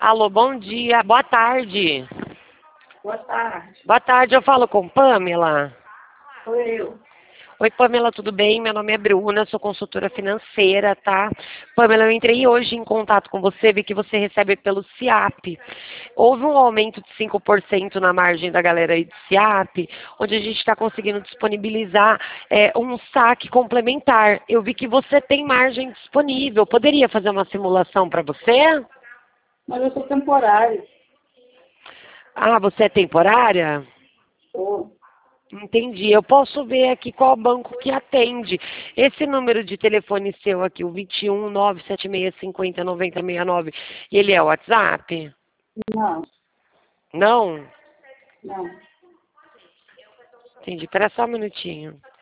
Alô, bom dia, boa tarde. Boa tarde. Boa tarde, eu falo com Pamela. Sou eu. Oi, Pamela, tudo bem? Meu nome é Bruna, sou consultora financeira, tá? Pamela, eu entrei hoje em contato com você, vi que você recebe pelo SIAP. Houve um aumento de 5% na margem da galera aí do SIAP, onde a gente está conseguindo disponibilizar um saque complementar. Eu vi que você tem margem disponível. Poderia fazer uma simulação para você? Mas eu sou temporário. Ah, você é temporária? Sou. Entendi. Eu posso ver aqui qual banco que atende. Esse número de telefone seu aqui, o 21 976 50 90 69, ele é o WhatsApp? Não, Não? não. Entendi. Espera só um minutinho.